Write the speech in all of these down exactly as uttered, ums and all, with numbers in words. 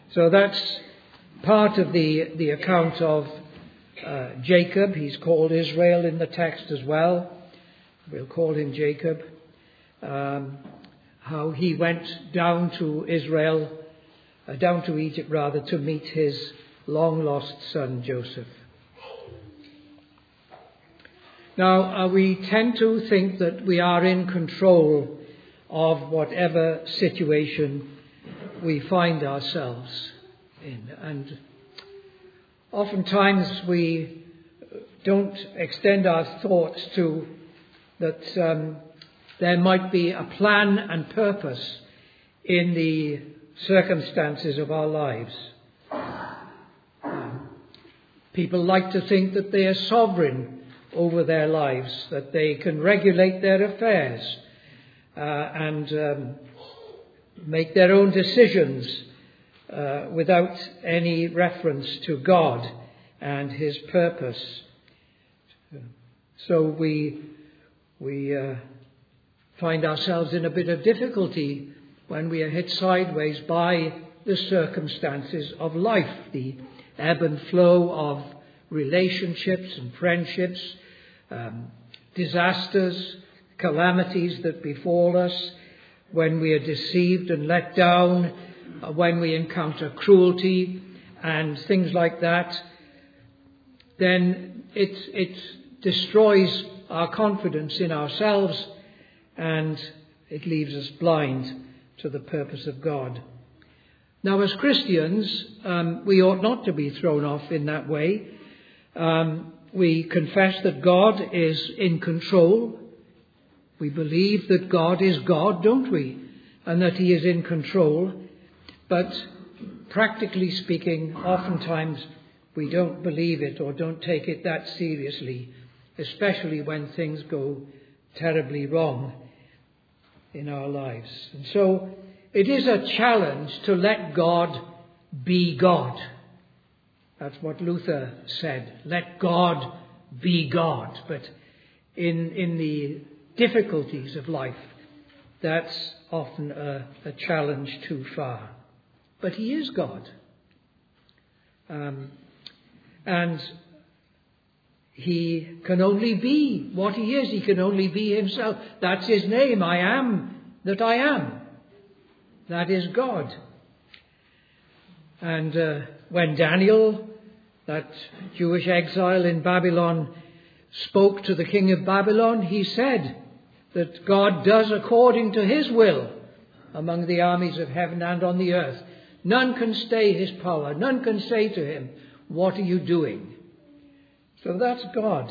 So that's part of the, the account of uh, Jacob. He's called Israel in the text as well. We'll call him Jacob. Um, how he went down to Israel, uh, down to Egypt rather, to meet his long-lost son Joseph. Now, uh, we tend to think that we are in control of whatever situation we find ourselves in. And oftentimes we don't extend our thoughts to that um, there might be a plan and purpose in the circumstances of our lives. Um, people like to think that they are sovereign over their lives, that they can regulate their affairs uh, and um, make their own decisions uh, without any reference to God and his purpose. So we we uh, find ourselves in a bit of difficulty when we are hit sideways by the circumstances of life, the ebb and flow of relationships and friendships, um, disasters, calamities that befall us, when we are deceived and let down, uh, when we encounter cruelty and things like that, then it, it destroys our confidence in ourselves and it leaves us blind to the purpose of God. Now, as Christians, um, we ought not to be thrown off in that way. Um, we confess that God is in control. We believe that God is God, don't we? And that he is in control. But practically speaking, oftentimes we don't believe it or don't take it that seriously, especially when things go terribly wrong in our lives. And so it is a challenge to let God be God. That's what Luther said. Let God be God. But in, in the difficulties of life, that's often a, a challenge too far. But he is God. Um, and he can only be what he is. He can only be himself. That's his name. I am that I am. That is God. And uh, when Daniel, that Jewish exile in Babylon, spoke to the king of Babylon, he said that God does according to his will among the armies of heaven and on the earth. None can stay his power. None can say to him, what are you doing? So that's God.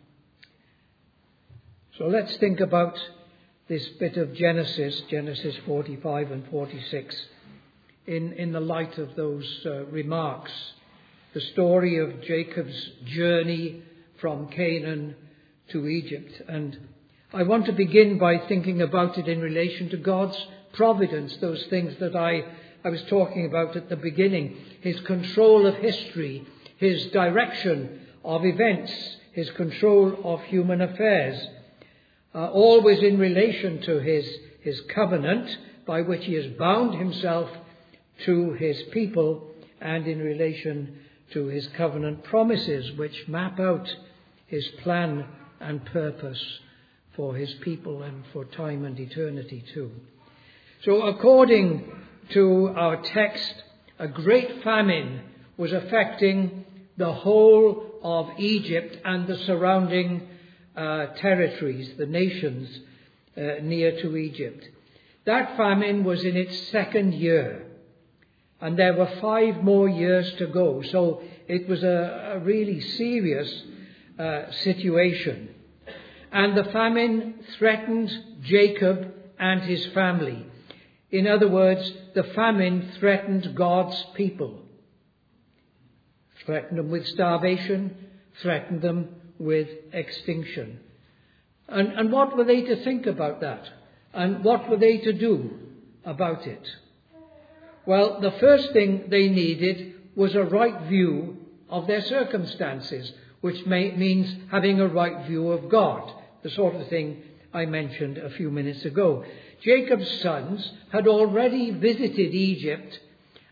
So let's think about this bit of Genesis, Genesis forty-five and forty-six, in, in the light of those uh, remarks. The story of Jacob's journey from Canaan to Egypt. And I want to begin by thinking about it in relation to God's providence, those things that I, I was talking about at the beginning. His control of history, his direction of events, his control of human affairs, uh, always in relation to his, his covenant by which he has bound himself to his people, and in relation to his covenant promises which map out his plan and purpose for his people and for time and eternity too. So according to our text, a great famine was affecting the whole of Egypt and the surrounding uh, territories, the nations uh, near to Egypt. That famine was in its second year, and there were five more years to go. So it was a, a really serious uh, situation. And the famine threatened Jacob and his family. In other words, the famine threatened God's people. Threatened them with starvation, threatened them with extinction. And, and what were they to think about that? And what were they to do about it? Well, the first thing they needed was a right view of their circumstances, which may, means having a right view of God, the sort of thing I mentioned a few minutes ago. Jacob's sons had already visited Egypt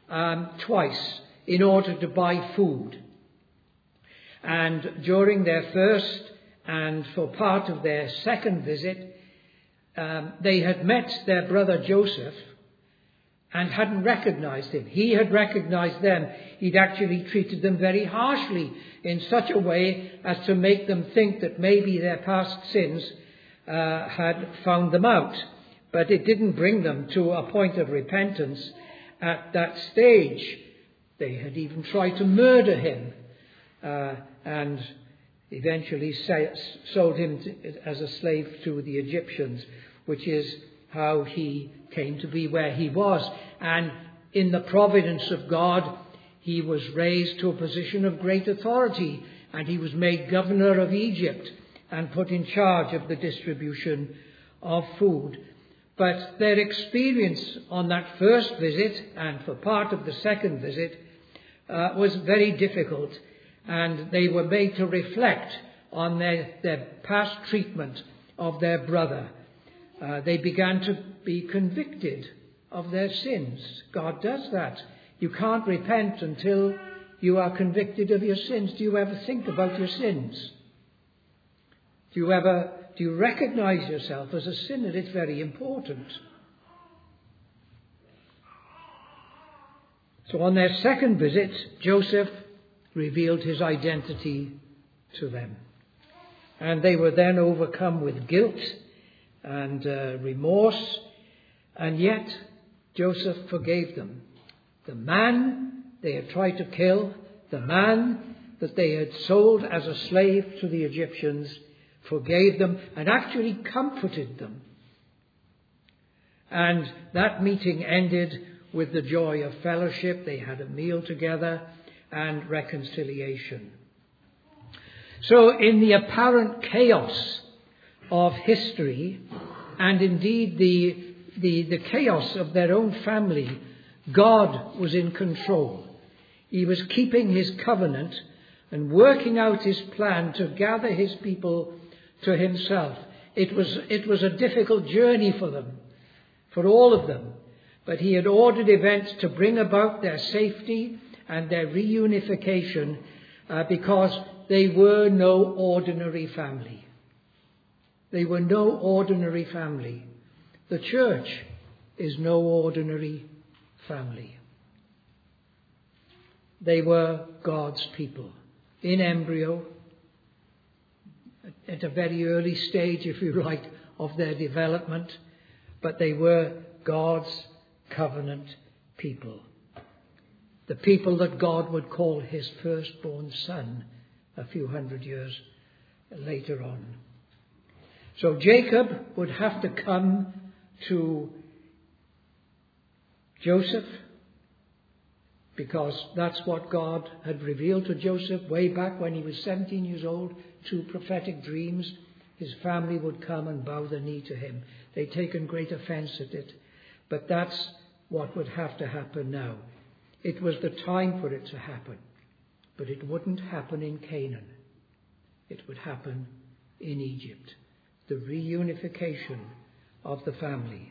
um, twice in order to buy food. And during their first and for part of their second visit, um, they had met their brother Joseph and hadn't recognized him. He had recognized them. He'd actually treated them very harshly in such a way as to make them think that maybe their past sins uh, had found them out. But it didn't bring them to a point of repentance at that stage. They had even tried to murder him uh, and eventually sold him to, as a slave to the Egyptians, which is how he came to be where he was. And in the providence of God, he was raised to a position of great authority, and he was made governor of Egypt and put in charge of the distribution of food. But their experience on that first visit and for part of the second visit uh, was very difficult, and they were made to reflect on their, their past treatment of their brother. Uh, they began to be convicted of their sins. God does that. You can't repent until you are convicted of your sins. Do you ever think about your sins? Do you ever, do you recognize yourself as a sinner? It's very important. So on their second visit, Joseph revealed his identity to them. And they were then overcome with guilt and uh, remorse, and yet Joseph forgave them. The man they had tried to kill, the man that they had sold as a slave to the Egyptians, forgave them and actually comforted them. And that meeting ended with the joy of fellowship. They had a meal together and reconciliation. So in the apparent chaos of history, and indeed the, the, the chaos of their own family, God was in control. He was keeping his covenant and working out his plan to gather his people to himself. It was, it was a difficult journey for them, for all of them. But he had ordered events to bring about their safety and their reunification uh, because they were no ordinary family. They were no ordinary family. The church is no ordinary family. They were God's people in embryo, at a very early stage, if you like, of their development, but they were God's covenant people. The people that God would call his firstborn son a few hundred years later on. So Jacob would have to come to Joseph, because that's what God had revealed to Joseph way back when he was seventeen years old, two prophetic dreams. His family would come and bow the knee to him. They'd taken great offense at it, but that's what would have to happen now. It was the time for it to happen, but it wouldn't happen in Canaan. It would happen in Egypt. The reunification of the family.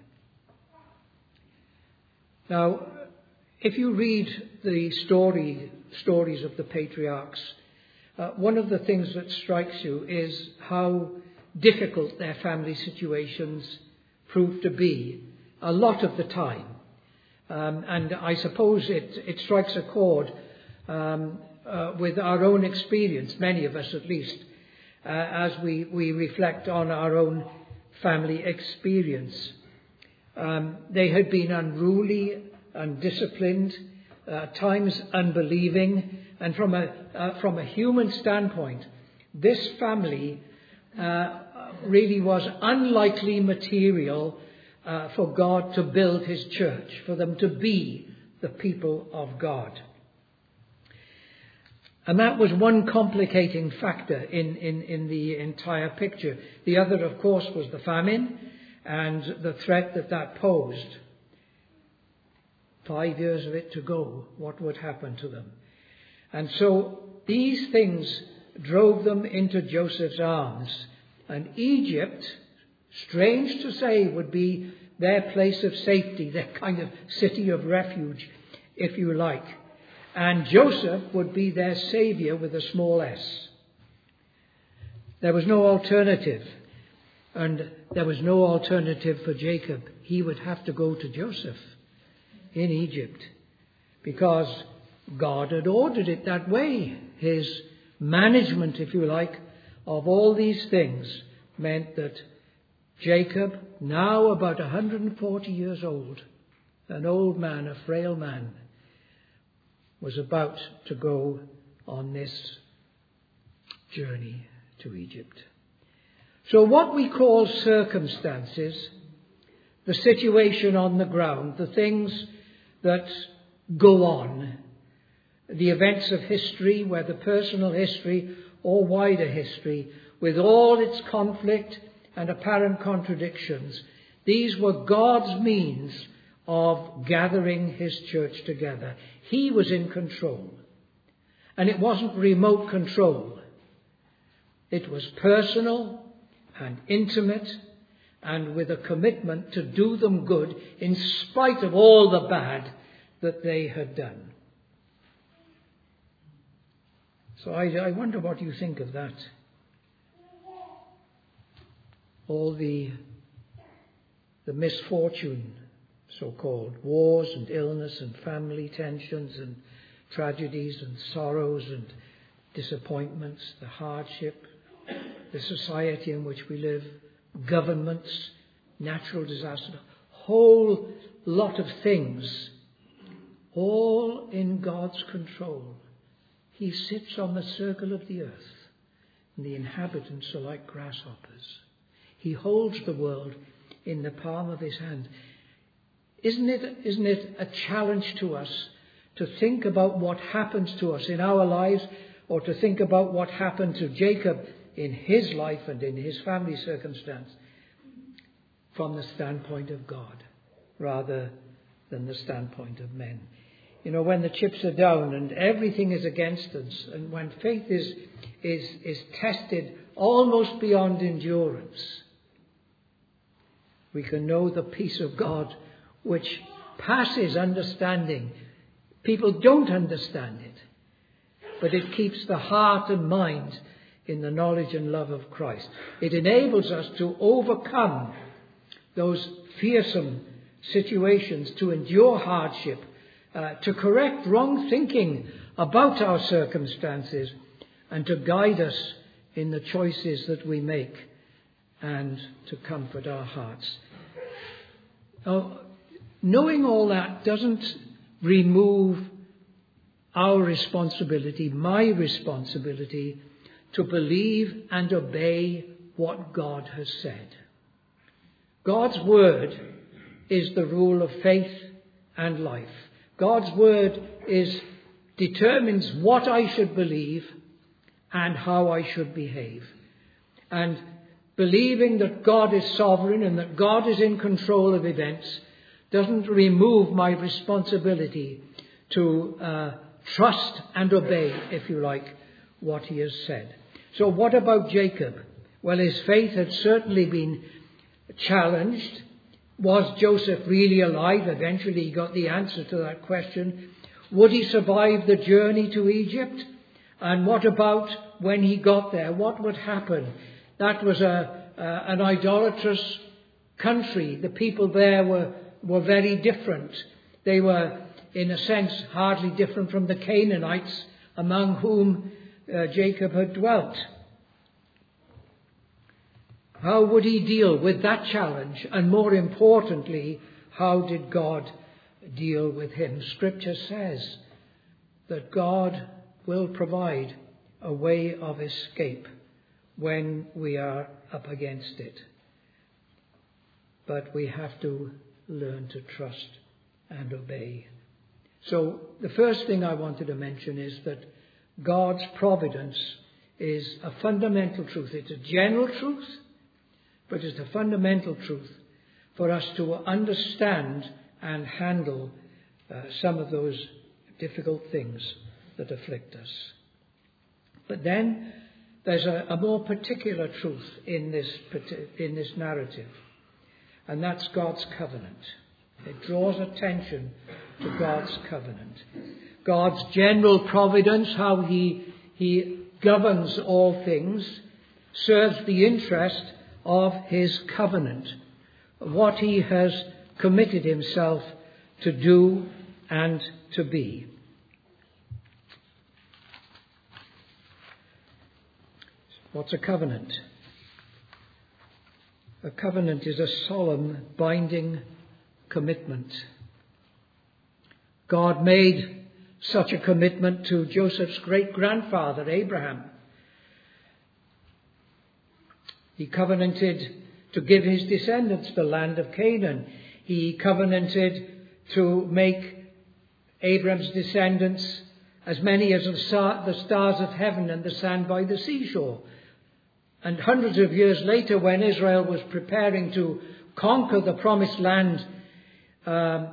Now, if you read the story, stories of the patriarchs, uh, one of the things that strikes you is how difficult their family situations proved to be a lot of the time. Um, and I suppose it, it strikes a chord um, uh, with our own experience, many of us at least, uh, as we, we reflect on our own family experience. Um, they had been unruly, undisciplined, uh, at times unbelieving, and from a uh, from a human standpoint, this family uh, really was unlikely material uh, for God to build his church, for them to be the people of God. And that was one complicating factor in, in, in the entire picture. The other, of course, was the famine and the threat that that posed. Five years of it to go. What would happen to them? And so these things drove them into Joseph's arms. And Egypt, strange to say, would be their place of safety, their kind of city of refuge if you like. And Joseph would be their saviour with a small s. There was no alternative. And there was no alternative for Jacob. He would have to go to Joseph in Egypt, because God had ordered it that way. His management, if you like, of all these things meant that Jacob, now about one hundred forty years old, an old man, a frail man, was about to go on this journey to Egypt. So what we call circumstances, the situation on the ground, the things that go on, the events of history, whether personal history or wider history, with all its conflict and apparent contradictions, these were God's means of gathering his church together. He was in control. And it wasn't remote control. It was personal and intimate, and with a commitment to do them good in spite of all the bad that they had done. So I, I wonder what you think of that. All the, the misfortune, so-called, wars and illness and family tensions and tragedies and sorrows and disappointments, the hardship, the society in which we live, governments, natural disaster, a whole lot of things, all in God's control. He sits on the circle of the earth, and the inhabitants are like grasshoppers. He holds the world in the palm of his hand. Isn't it, isn't it a challenge to us to think about what happens to us in our lives, or to think about what happened to Jacob in his life and in his family circumstance from the standpoint of God rather than the standpoint of men? You know, when the chips are down and everything is against us, and when faith is is is tested almost beyond endurance, we can know the peace of God which passes understanding. People don't understand it, but it keeps the heart and mind in the knowledge and love of Christ. It enables us to overcome those fearsome situations, to endure hardship, uh, to correct wrong thinking about our circumstances, and to guide us in the choices that we make, and to comfort our hearts. Now, knowing all that doesn't remove our responsibility, my responsibility, to believe and obey what God has said. God's word is the rule of faith and life. God's word is determines what I should believe and how I should behave. And believing that God is sovereign and that God is in control of events doesn't remove my responsibility to uh, trust and obey, if you like, what he has said. So what about Jacob? Well, his faith had certainly been challenged. Was Joseph really alive? Eventually he got the answer to that question. Would he survive the journey to Egypt? And what about when he got there? What would happen? That was a, uh, an idolatrous country. The people there were, were very different. They were, in a sense, hardly different from the Canaanites among whom uh, Jacob had dwelt. How would he deal with that challenge? And more importantly, how did God deal with him? Scripture says that God will provide a way of escape when we are up against it. But we have to learn to trust and obey. So the first thing I wanted to mention is that God's providence is a fundamental truth. It's a general truth, but it's a fundamental truth for us to understand and handle uh, some of those difficult things that afflict us. But then there's a, a more particular truth in this, in this narrative, and that's God's covenant. It draws attention to God's covenant. God's general providence, how he, he governs all things, serves the interest of his covenant, what he has committed himself to do and to be. What's a covenant? A covenant is a solemn, binding commitment. God made such a commitment to Joseph's great-grandfather, Abraham. He covenanted to give his descendants the land of Canaan. He covenanted to make Abraham's descendants as many as the stars of heaven and the sand by the seashore. And hundreds of years later, when Israel was preparing to conquer the promised land, um,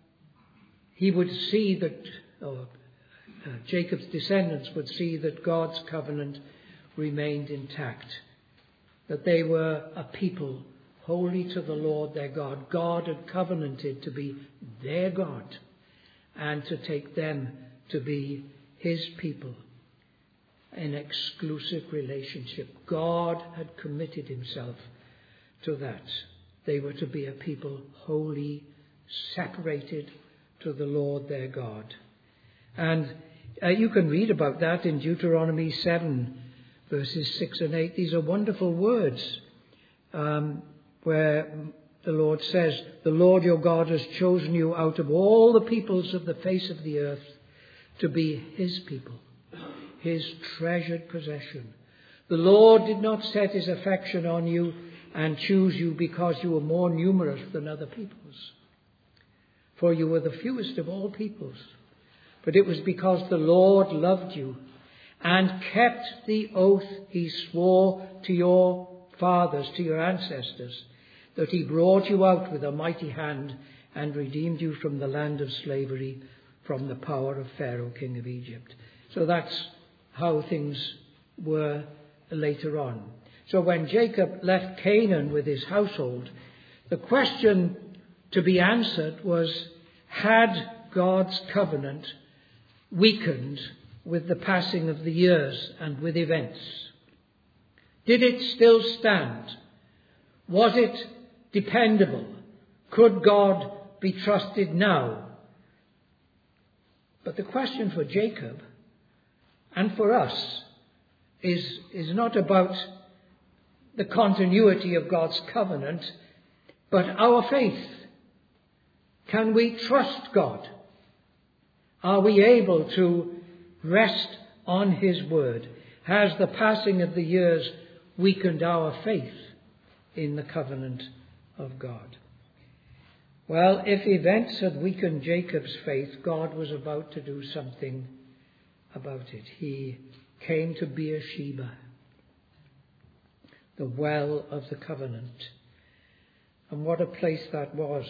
he would see that, or uh, Jacob's descendants would see that God's covenant remained intact, that they were a people holy to the Lord their God. God had covenanted to be their God and to take them to be his people. An exclusive relationship. God had committed himself to that. They were to be a people holy, separated to the Lord their God. And uh, you can read about that in Deuteronomy seven, verses six and eight. These are wonderful words um, where the Lord says, "The Lord your God has chosen you out of all the peoples of the face of the earth to be his people, his treasured possession. The Lord did not set his affection on you and choose you because you were more numerous than other peoples, for you were the fewest of all peoples. But it was because the Lord loved you and kept the oath he swore to your fathers, to your ancestors, that he brought you out with a mighty hand and redeemed you from the land of slavery, from the power of Pharaoh, king of Egypt." So that's how things were later on. So when Jacob left Canaan with his household, the question to be answered was, had God's covenant weakened with the passing of the years and with events? Did it still stand? Was it dependable? Could God be trusted now? But the question for Jacob and for us is, is not about the continuity of God's covenant, but our faith. Can we trust God? Are we able to rest on his word? Has the passing of the years weakened our faith in the covenant of God? Well, if events had weakened Jacob's faith, God was about to do something about it. He came to Beersheba, the well of the covenant. And what a place that was.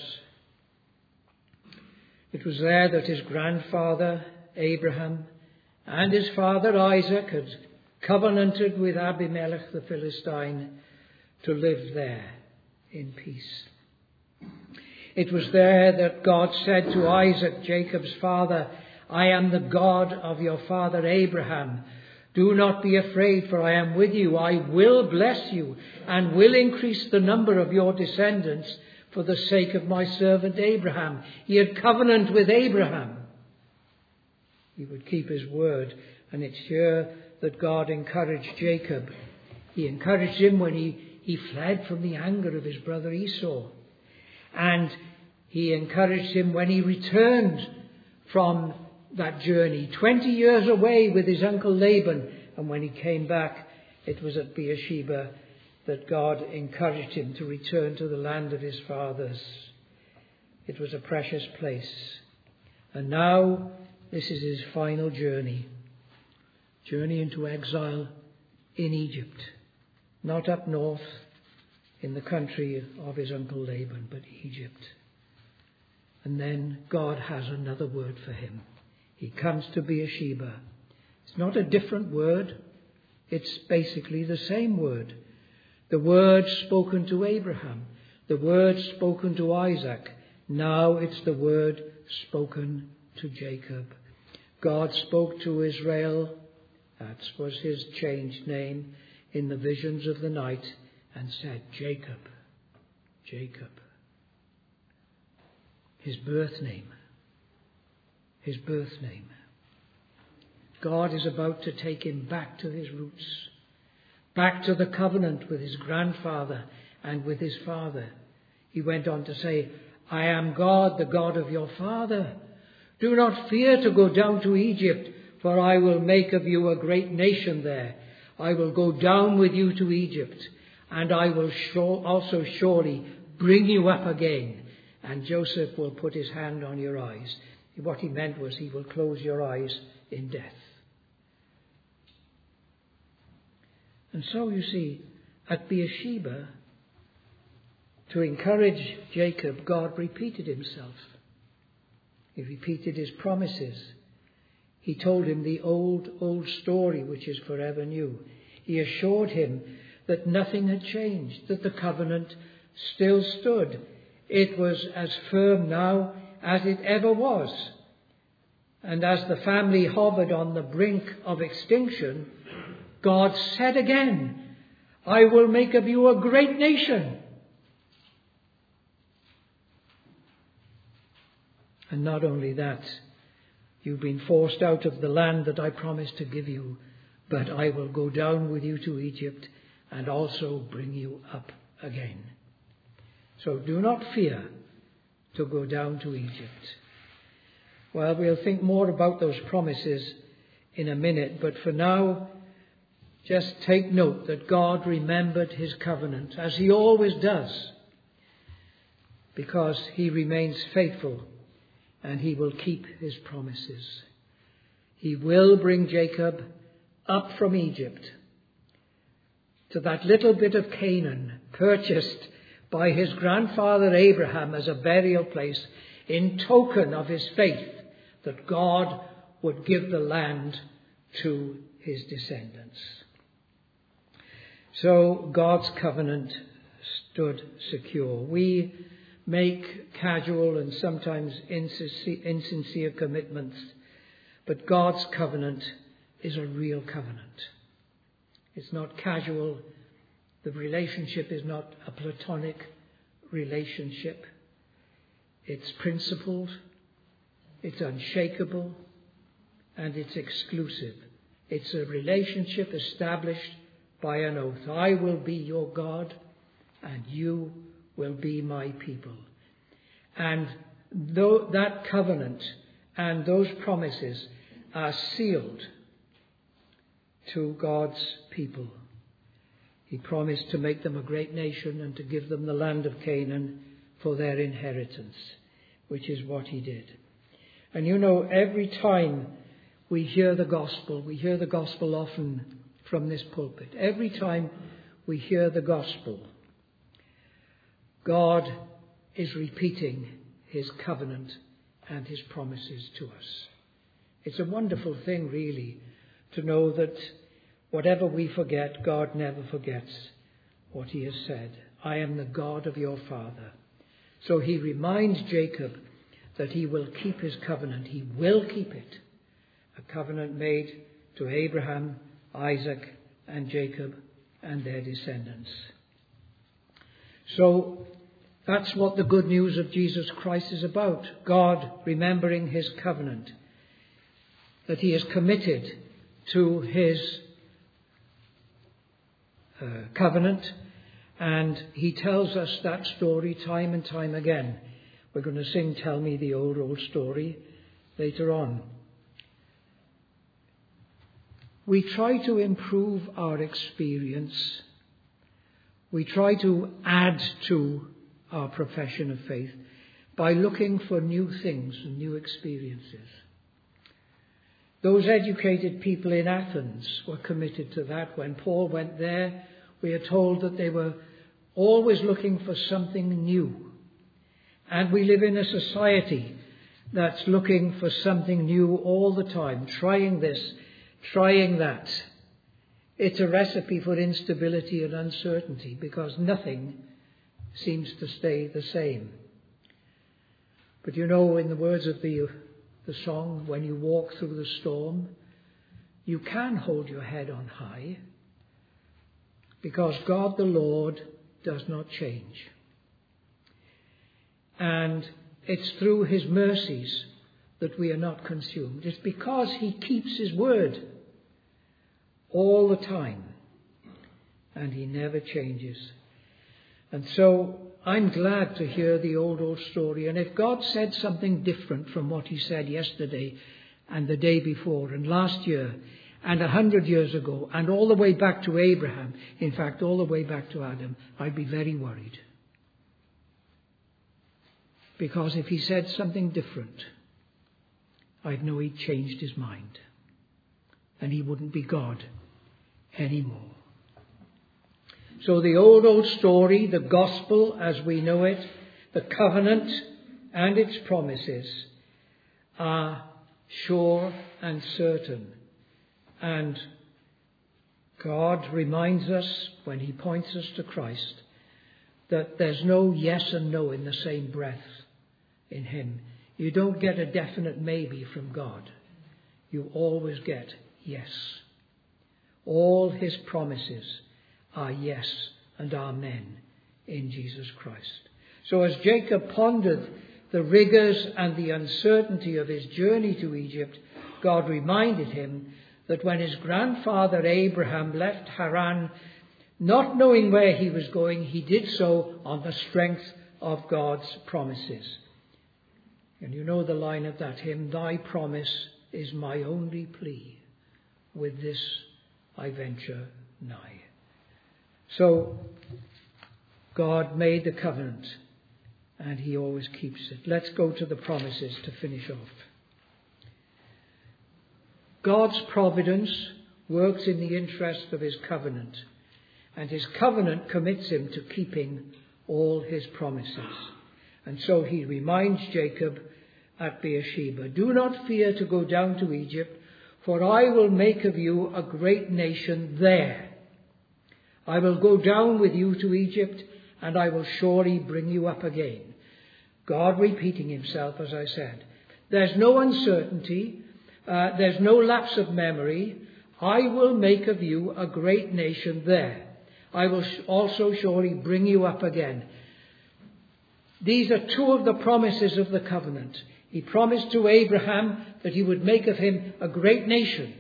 It was there that his grandfather Abraham and his father Isaac had covenanted with Abimelech the Philistine to live there in peace. It was there that God said to Isaac, Jacob's father, "I am the God of your father Abraham. Do not be afraid, for I am with you. I will bless you and will increase the number of your descendants for the sake of my servant Abraham." He had covenant with Abraham. He would keep his word. And it's here that God encouraged Jacob. He encouraged him when he, he fled from the anger of his brother Esau. And he encouraged him when he returned from that journey, twenty years away with his uncle Laban. And when he came back, it was at Beersheba that God encouraged him to return to the land of his fathers. It was a precious place. And now this is his final journey. Journey into exile in Egypt. Not up north in the country of his uncle Laban, but Egypt. And then God has another word for him. He comes to Beersheba. It's not a different word. It's basically the same word. The word spoken to Abraham. The word spoken to Isaac. Now it's the word spoken to Jacob. God spoke to Israel, that was his changed name, in the visions of the night, and said, Jacob, Jacob. His birth name. His birth name. God is about to take him back to his roots, back to the covenant with his grandfather and with his father. He went on to say, I am God, the God of your father. Do not fear to go down to Egypt, for I will make of you a great nation there. I will go down with you to Egypt, and I will also surely bring you up again. And Joseph will put his hand on your eyes. What he meant was he will close your eyes in death. And so you see, at Beersheba, to encourage Jacob, God repeated himself. He repeated his promises. He told him the old, old story, which is forever new. He assured him that nothing had changed, that the covenant still stood. It was as firm now as it ever was. And as the family hovered on the brink of extinction, God said again, I will make of you a great nation. And not only that, you've been forced out of the land that I promised to give you, but I will go down with you to Egypt and also bring you up again. So do not fear to go down to Egypt. Well, we'll think more about those promises in a minute, but for now, just take note that God remembered his covenant, as he always does, because he remains faithful and he will keep his promises. He will bring Jacob up from Egypt to that little bit of Canaan purchased by his grandfather Abraham as a burial place, in token of his faith that God would give the land to his descendants. So God's covenant stood secure. We make casual and sometimes insincere commitments, but God's covenant is a real covenant. It's not casual. The relationship is not a platonic relationship. It's principled, it's unshakable, and it's exclusive. It's a relationship established by an oath. I will be your God, and you will be my people. And though that covenant and those promises are sealed to God's people. He promised to make them a great nation and to give them the land of Canaan for their inheritance, which is what he did. And you know, every time we hear the gospel, we hear the gospel often from this pulpit. Every time we hear the gospel, God is repeating his covenant and his promises to us. It's a wonderful thing, really, to know that whatever we forget, God never forgets what he has said. I am the God of your father. So he reminds Jacob that he will keep his covenant. He will keep it. A covenant made to Abraham, Isaac, and Jacob and their descendants. So that's what the good news of Jesus Christ is about. God remembering his covenant, that he is committed to his uh, covenant, and he tells us that story time and time again. We're going to sing Tell Me the Old, Old Story later on. We try to improve our experience. We try to add to our profession of faith by looking for new things and new experiences. Those educated people in Athens were committed to that. When Paul went there, we are told that they were always looking for something new. And we live in a society that's looking for something new all the time, trying this, trying that. It's a recipe for instability and uncertainty because nothing seems to stay the same. But you know, in the words of the, the song, when you walk through the storm, you can hold your head on high, because God the Lord does not change. And it's through his mercies that we are not consumed. It's because he keeps his word all the time, and he never changes. And so I'm glad to hear the old, old story. And if God said something different from what he said yesterday and the day before and last year and a hundred years ago and all the way back to Abraham, in fact, all the way back to Adam, I'd be very worried. Because if he said something different, I'd know he'd changed his mind. And he wouldn't be God anymore. So the old, old story, the gospel as we know it, the covenant and its promises are sure and certain. And God reminds us when he points us to Christ that there's no yes and no in the same breath in him. You don't get a definite maybe from God. You always get yes. All his promises are yes and amen in Jesus Christ. So as Jacob pondered the rigours and the uncertainty of his journey to Egypt, God reminded him that when his grandfather Abraham left Haran, not knowing where he was going, he did so on the strength of God's promises. And you know the line of that hymn, "Thy promise is my only plea. With this I venture nigh." So God made the covenant and he always keeps it. Let's go to the promises to finish off. God's providence works in the interest of his covenant, and his covenant commits him to keeping all his promises. And so he reminds Jacob at Beersheba, "Do not fear to go down to Egypt, for I will make of you a great nation there. I will go down with you to Egypt, and I will surely bring you up again." God repeating himself, as I said. There's no uncertainty. Uh, there's no lapse of memory. I will make of you a great nation there. I will sh- also surely bring you up again. These are two of the promises of the covenant. He promised to Abraham that he would make of him a great nation.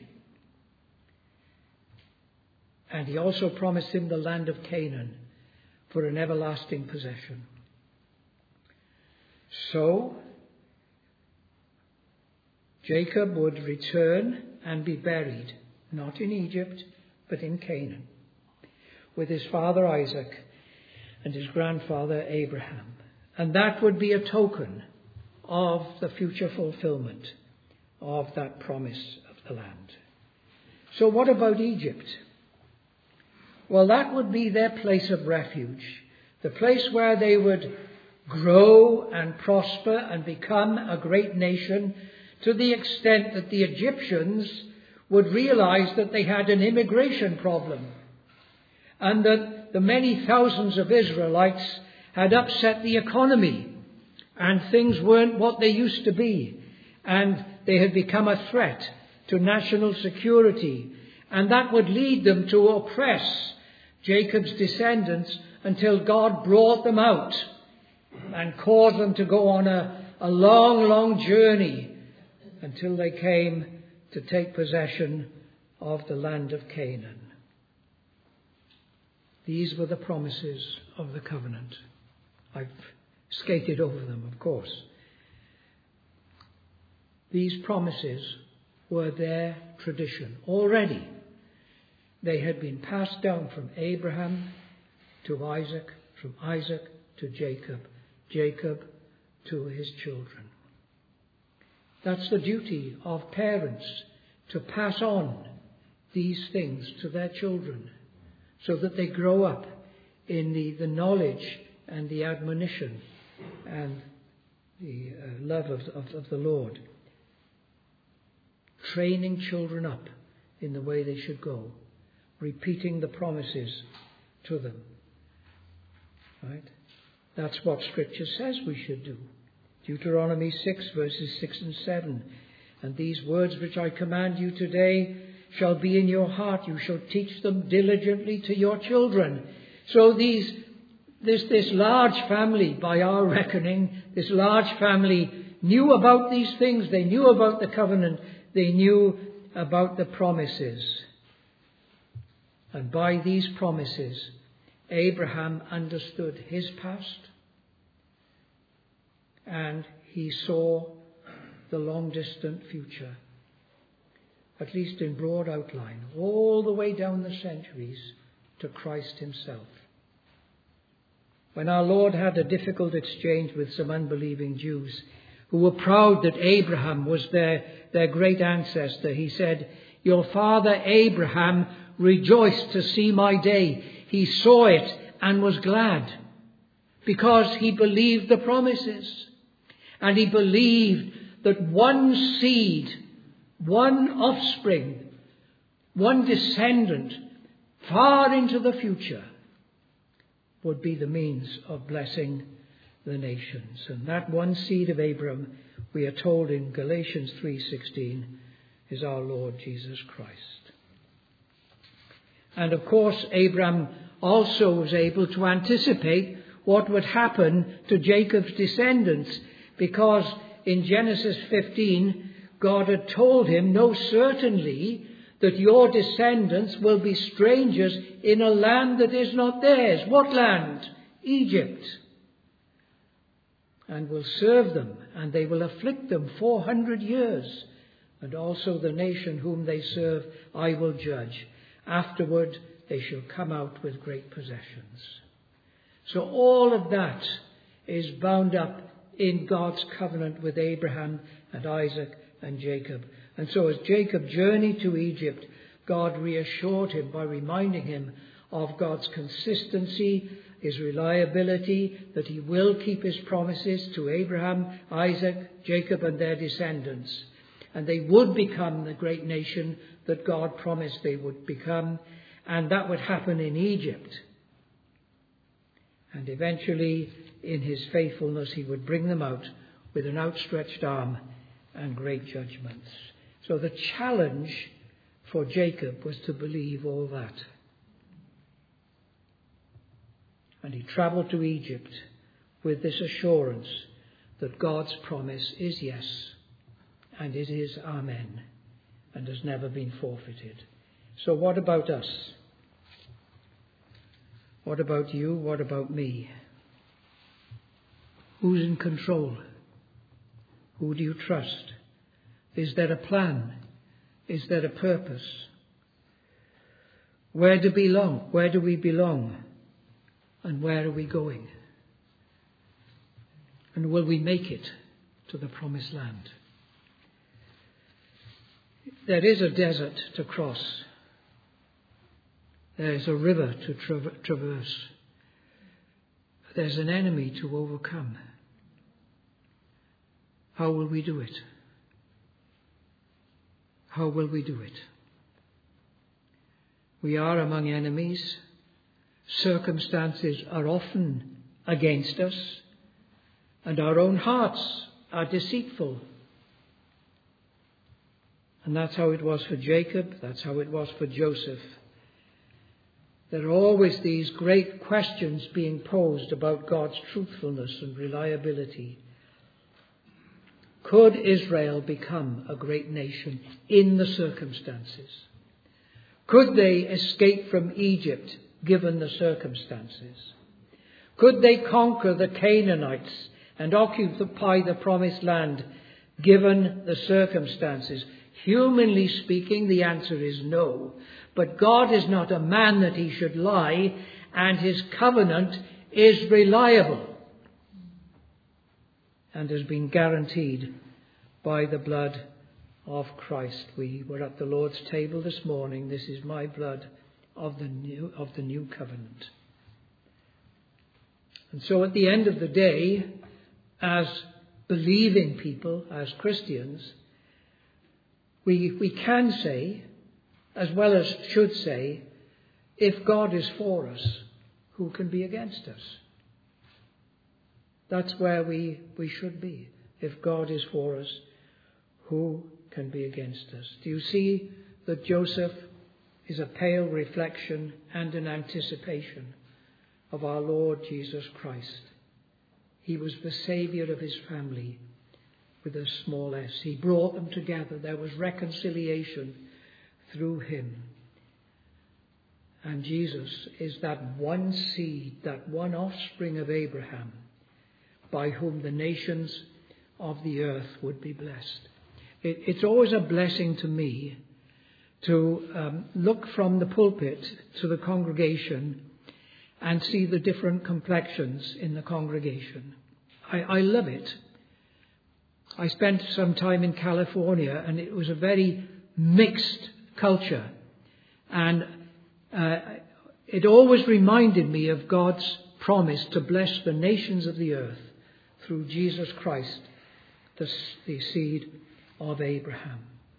And he also promised him the land of Canaan for an everlasting possession. So Jacob would return and be buried, not in Egypt, but in Canaan, with his father Isaac and his grandfather Abraham. And that would be a token of the future fulfillment of that promise of the land. So what about Egypt? Well, that would be their place of refuge, the place where they would grow and prosper and become a great nation, to the extent that the Egyptians would realize that they had an immigration problem and that the many thousands of Israelites had upset the economy and things weren't what they used to be, and they had become a threat to national security, and that would lead them to oppress Jacob's descendants until God brought them out and caused them to go on a, a long, long journey until they came to take possession of the land of Canaan. These were the promises of the covenant. I've skated over them, of course. These promises were their tradition already. They had been passed down from Abraham to Isaac, from Isaac to Jacob, Jacob to his children. That's the duty of parents, to pass on these things to their children so that they grow up in the, the knowledge and the admonition and the uh, love of, of, of the Lord. Training children up in the way they should go, repeating the promises to them. Right? That's what Scripture says we should do. Deuteronomy six, verses six and seven. And these words which I command you today shall be in your heart. You shall teach them diligently to your children. So these, this, this large family, by our reckoning, this large family knew about these things. They knew about the covenant. They knew about the promises. And by these promises, Abraham understood his past, and he saw the long-distant future, at least in broad outline, all the way down the centuries to Christ himself. When our Lord had a difficult exchange with some unbelieving Jews who were proud that Abraham was their, their great ancestor, he said, "Your father Abraham rejoiced to see my day. He saw it and was glad because he believed the promises. And he believed that one seed, one offspring, one descendant far into the future would be the means of blessing the nations." And that one seed of Abraham, we are told in Galatians three sixteen, is our Lord Jesus Christ. And of course, Abraham also was able to anticipate what would happen to Jacob's descendants, because in Genesis fifteen, God had told him, "No, certainly, that your descendants will be strangers in a land that is not theirs." What land? Egypt. "And will serve them, and they will afflict them four hundred years. And also the nation whom they serve I will judge. Afterward they shall come out with great possessions." So all of that is bound up in God's covenant with Abraham and Isaac and Jacob. And so as Jacob journeyed to Egypt, God reassured him by reminding him of God's consistency, his reliability, that he will keep his promises to Abraham, Isaac, Jacob and their descendants. And they would become the great nation that God promised they would become. And that would happen in Egypt. And eventually, in his faithfulness, he would bring them out with an outstretched arm and great judgments. So the challenge for Jacob was to believe all that. And he travelled to Egypt with this assurance that God's promise is yes, and it is amen, and has never been forfeited. So what about us? What about you? What about me? Who's in control? Who do you trust? Is there a plan? Is there a purpose? Where do we belong? Where do we belong? And where are we going? And will we make it to the promised land? There is a desert to cross. There is a river to tra- traverse. There's an enemy to overcome. How will we do it? How will we do it? We are among enemies. Circumstances are often against us, and our own hearts are deceitful. And that's how it was for Jacob. That's how it was for Joseph. There are always these great questions being posed about God's truthfulness and reliability. Could Israel become a great nation in the circumstances? Could they escape from Egypt given the circumstances? Could they conquer the Canaanites and occupy the promised land given the circumstances? Humanly speaking, the answer is no. But God is not a man that he should lie, and his covenant is reliable and has been guaranteed by the blood of Christ. We were at the Lord's table this morning. This is my blood of the new of the new covenant. And so at the end of the day, as believing people, as Christians, we we can say, as well as should say, if God is for us, who can be against us? That's where we, we should be. If God is for us, who can be against us? Do you see that Joseph is a pale reflection and an anticipation of our Lord Jesus Christ? He was the saviour of his family with a small s. He brought them together. There was reconciliation through him. And Jesus is that one seed, that one offspring of Abraham, by whom the nations of the earth would be blessed. It, it's always a blessing to me to um, look from the pulpit to the congregation and see the different complexions in the congregation. I, I love it. I spent some time in California, and it was a very mixed culture. And uh, it always reminded me of God's promise to bless the nations of the earth through Jesus Christ, the, the seed of Abraham.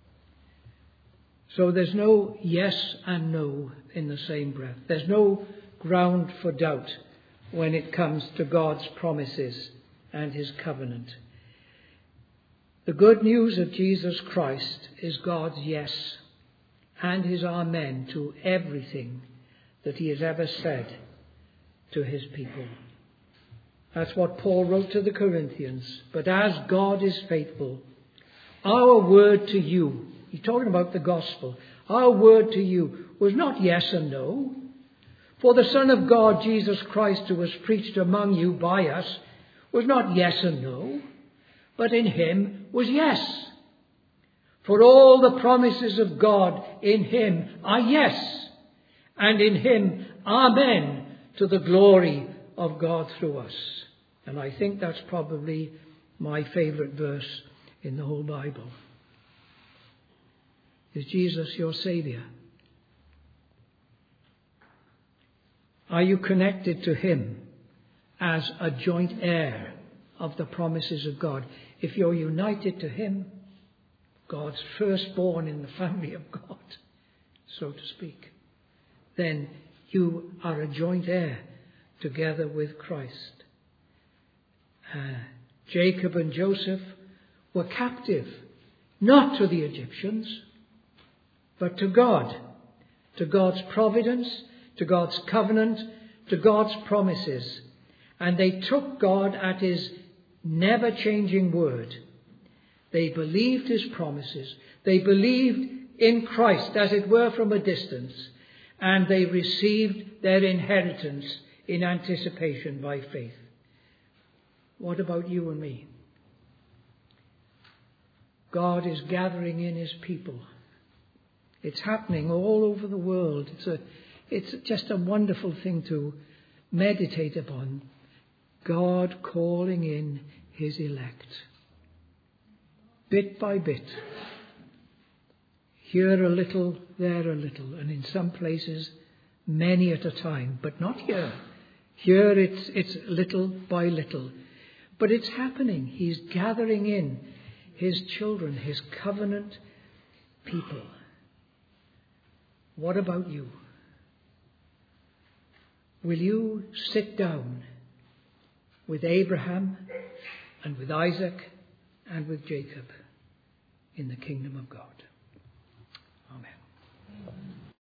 So there's no yes and no in the same breath. There's no ground for doubt when it comes to God's promises and his covenant. The good news of Jesus Christ is God's yes and his amen to everything that he has ever said to his people. That's what Paul wrote to the Corinthians. But as God is faithful, our word to you, he's talking about the gospel, our word to you was not yes and no. For the Son of God, Jesus Christ, who was preached among you by us, was not yes and no, but in him was yes. For all the promises of God in him are yes, and in him amen, to the glory of God through us. And I think that's probably my favourite verse in the whole Bible. Is Jesus your Saviour? Are you connected to him as a joint heir of the promises of God? If you're united to him, God's firstborn in the family of God, so to speak, then you are a joint heir together with Christ. Uh, Jacob and Joseph were captive, not to the Egyptians, but to God, to God's providence, to God's covenant, to God's promises. And they took God at his never-changing word. They believed his promises. They believed in Christ, as it were, from a distance. And they received their inheritance in anticipation by faith. What about you and me? God is gathering in his people. It's happening all over the world. It's a, it's just a wonderful thing to meditate upon. God calling in his elect. Bit by bit. Here a little, there a little. And in some places, many at a time. But not here. Here it's, it's little by little. But it's happening. He's gathering in his children, his covenant people. What about you? Will you sit down with Abraham and with Isaac and with Jacob in the kingdom of God? Amen.